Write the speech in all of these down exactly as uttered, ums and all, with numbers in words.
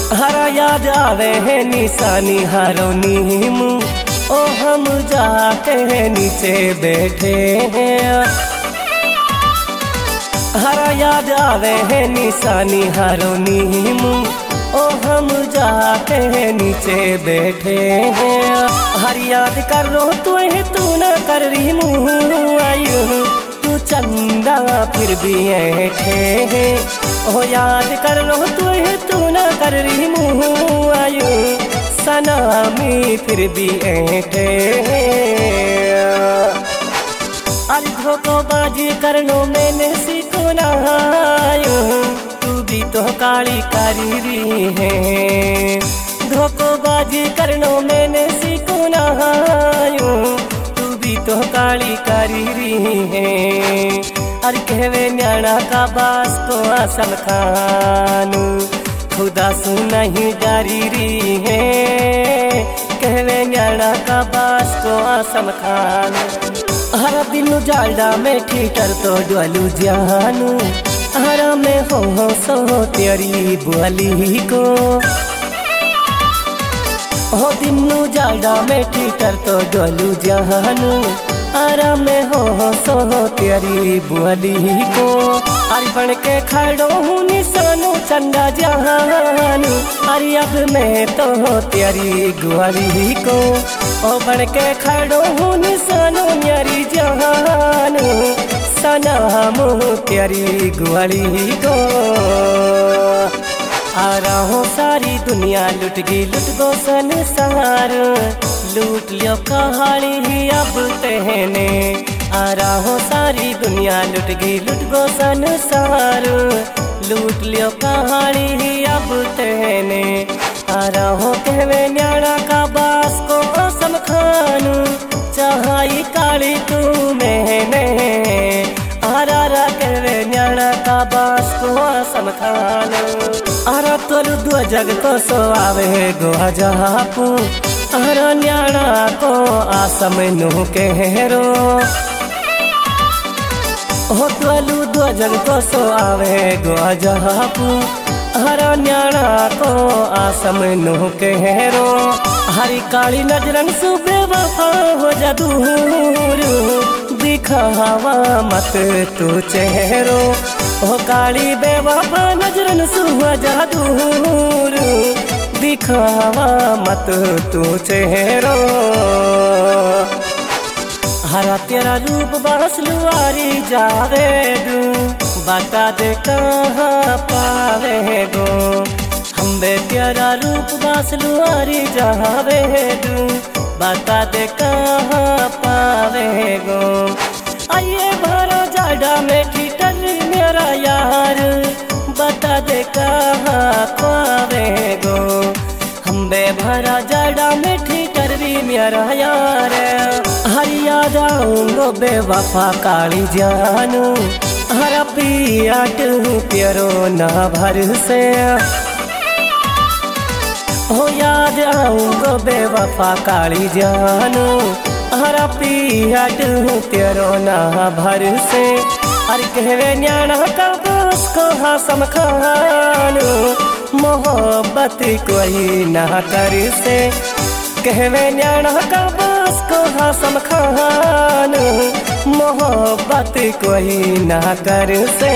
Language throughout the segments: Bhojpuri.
हरा याद आवे है निशानी हारो नीम, ओ हम जाके नीचे बैठे हैं। हरा याद आवे है निशानी हारो नीम, ओ हम जाके नीचे बैठे हैं। हर याद कर रो तू तू न कर रही मुँह आयु, तू चंदा फिर भी ऐठे है। ओ याद कर रो तू तू न कर रही मुँह आयु, सनामी फिर भी ऐठे है। अरे धोखेबाजी करनो मैंने सीखो ना आयु, तू भी तो काली करी है। धोखेबाजी करनो मैंने सीखो ना आयु, तू भी तो काली करी है। अरे कहवे न्याणा का बास को आसम खानू, खुदा सु नहीं डरी रही है। कहवे न्याणा का बास को आसम खानू, हर दिन जालडा में ठीटर तो डोलू जानू। हर में हो हो सो तेरी बुआली को, हो दिनू जालडा में ठीटर तो डोलू जानू। हर में हो हो सो तेरी बुआली को, अरे बन के खड़ो हूँ निशानू चंदा जानू। अरे अब मैं तो तेरी गुआली को, ओ बन के खड़ो हूँ निशानू न्यारी जानू। सनाम तेरी गुआली को, आ रहा सारी दुनिया लुट गई लुट गो संसार, लूट लियो कहानी ही अब तेने। आ रहा सारी दुनिया लुट गई लुट गो संसार, लूट लियो कहानी ही अब तेने। आ रहा कहवे न्याणा का बास को आसम खानू, चाहाई काली तू मैंने। आरा रा कहवे न्याणा का बास को आसम खानू, आरा तोलू दो जग को सो आवे गो जापू। आरा न्याणा को आसम नु कहरो, हो तोलू दो जग को सो आवे गो जापू। हरा न्याणा को आसम नु कहरो, हरी काली नजरन सुबे वफा हो जा दूर, दिखावा मत तू चेहरो। ओ काली बेवफा नजरन सुहा जा दूर, दिखावा मत तू चेहरो। हरा तेरा रूप बस लुआरी जावे दू, बता दे कहाँ पावे गो। हम बे तेरा रूप बस लुआरी जावे दू, बता दे कहाँ पावे गो। आइए भरा जाडा में ठीटर मेरा यार, बता दे कहाँ पावे गो। हम बे भरा जाडा में ठीटर भी मेरा यार, हरिया जाऊंगो बेवफा काली जानू। हरा पियाट प्यारो ना भर से, हो याद आऊंगो बेवफा काली जानू। हरा पियाट तेरो ना भर से, अरे कहवे न्याणा का बास को आसम खानू, मोहब्बत कोई ना कर से। कहवे न्याणा का बास को आसम खानू, मोहब्बत कोई ना कर से।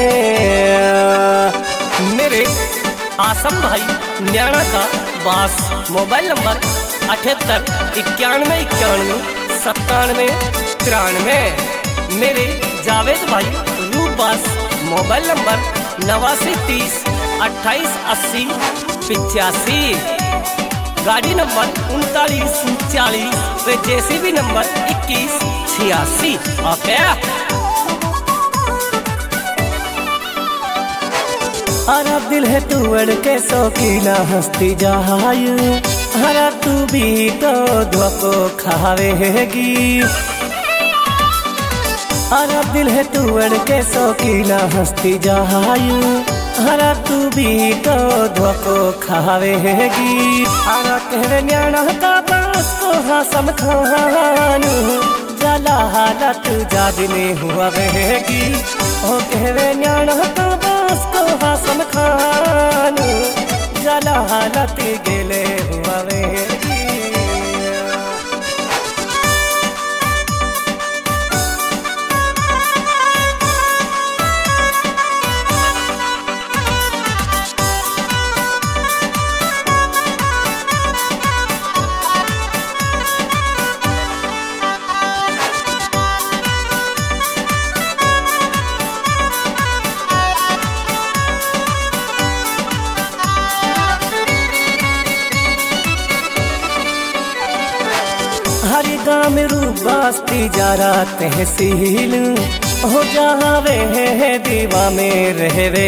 मेरे आसम भाई न्याणा का बास मोबाइल नंबर अठहत्तर इक्यानवे इक्यानवे सत्तानवे तिरानवे। मेरे जावेद भाई रूप बास मोबाइल नंबर नवासी तीस अट्ठाईस अस्सी पिचासी। गाड़ी नंबर उनतालीस चालीस व जेसीबी नंबर इक्कीस छियासी। ओके हरा दिल है तू अड़ के शौकीना हस्ती जहायु, हरा तू भी तो धोको खावेगी। हरा दिल है तू अड़ के शौकीना हस्ती जहायु, हरा तू भी तो धोको खावेगी। हरा कहवे न्याणा का बास को आसम खानू, जला हालत जादने हुआ वेगी। ओ कहवे न्याणा का बास को आसम खानू, जला हालत गेले हुआ वे हरी गाम रूबास्ती जारा तहसील हो जावे है दीवा में रहवे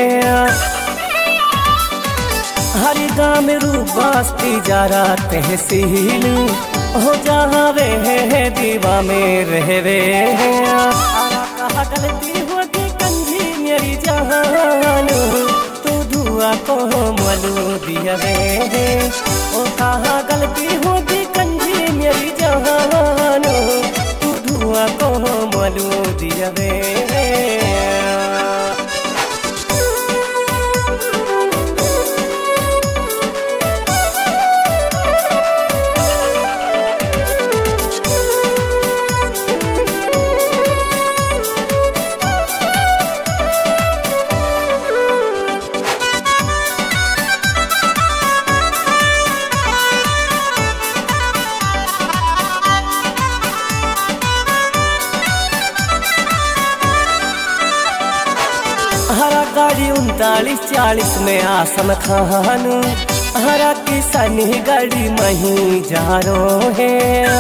हरी गाम रूबास्ती जारा तहसील हो जावे है दीवा में रहवे कहा गलती होगी कंजी मेरी जान तू दुआ को मलू दिया वे ओ कहा गलती होगी कंजी मेरी जान तू धुआं को मलू दिया वे हरा गाड़ी उनतालीस चालीस में आसम खान हरा किसानी गाड़ी मही जारो है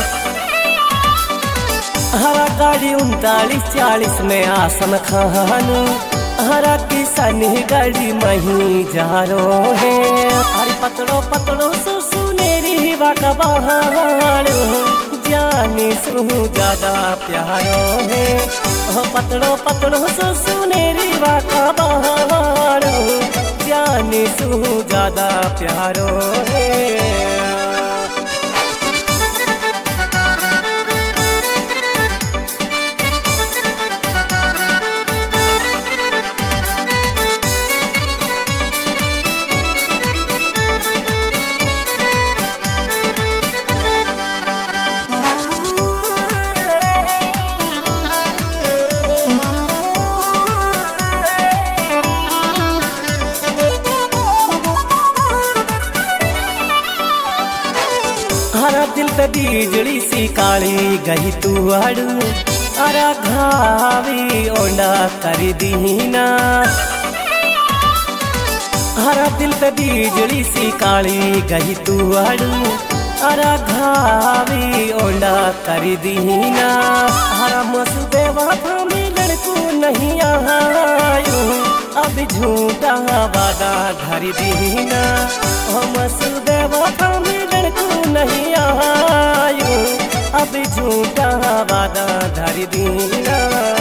हरा गाड़ी उनतालीस चालीस में आसम खान हरा किसानी गाड़ी मही जारो है हरी पतड़ो पतड़ो सु सुनेरी बाका बहार जानी सु ज्यादा प्यारो है पतड़ो पतड़ो सु सुनेरी बाका बहार जानी सु ज्यादा प्यारो है हरा दिल पे बिजली सी काली गई तू अड़ू अरा घावी ओंडा कर दीना हरा दिल पे बिजली सी काली गई तू अड़ू अरा घावी ओंडा कर दीना हरा मसूबे वफा मिलन को नहीं आयो अब झूठा वादा धर दीना मसूबे वफा मिलन को नहीं आयो अब झूठा वादा धर दीना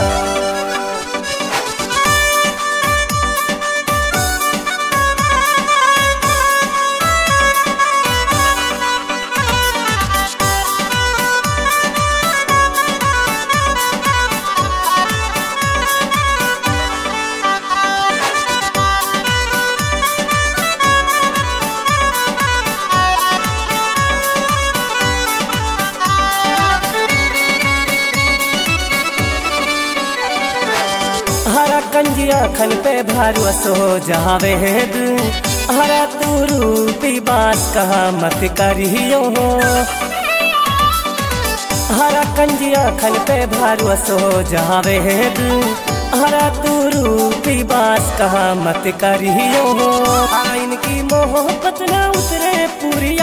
हरा कंजिया खन पे भारू सो जावे हरा तू रूपी बात कहा मत करियो हरा कंजिया खन पे भारू सो जावे हरा तू रूपी बात कहा मत करियो आइन की मोहब्बत ना उतरे पूरी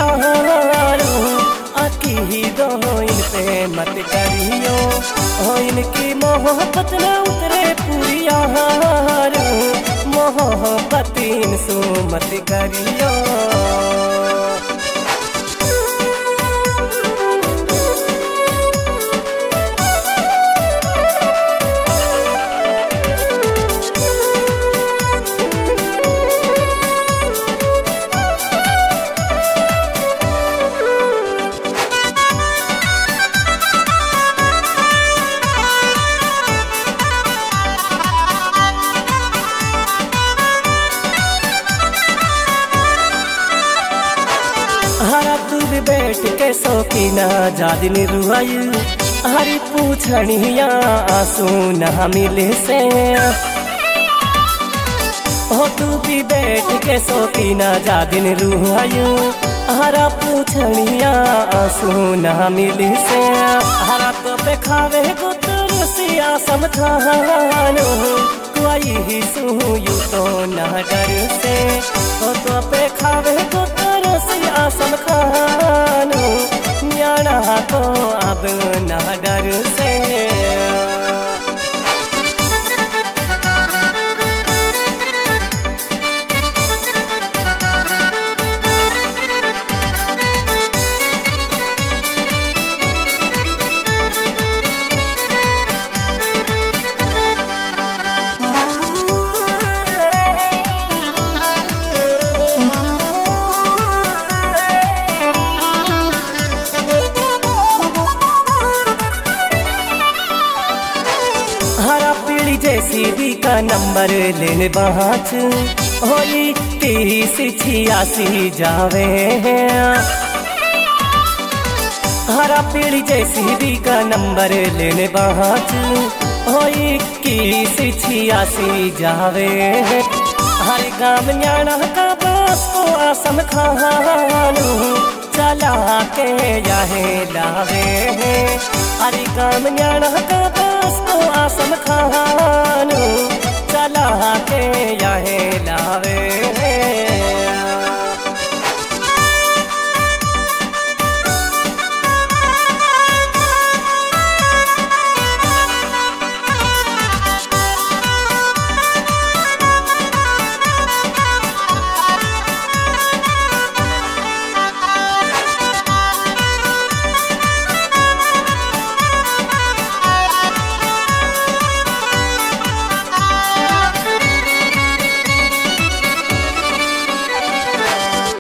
आकी ही दो इन पे मत करियो हो इनकी मोहब्बत ना उतरे पूरी मोहब्बत इनसु मत करियो। भी बैठ के शौकीना जादिन रुआई हरी पूछनिया आंसू न मिले से हो तू भी बैठ के शौकीना जादिन रुआई हरा पूछनिया आंसू न मिले से हरा तो पे खावे गुतर सिया समझानो कोई ही सुयू तो न डर से हो तो पे खावे गुतर सिया समझानो न्याणा तो अब न डर से हरा पीढ़ी जैसी भी का नंबर लेने बाँच होई तीस छियासी जावे हरा पीढ़ी जैसी भी का नंबर लेने बाँच होई तीस छियासी जावे हर गाँव न्याणा का बस को आसम खानू चला के याहे लावे हर गाँव न्याणा का बस को आसम खानू चला के याहे लावे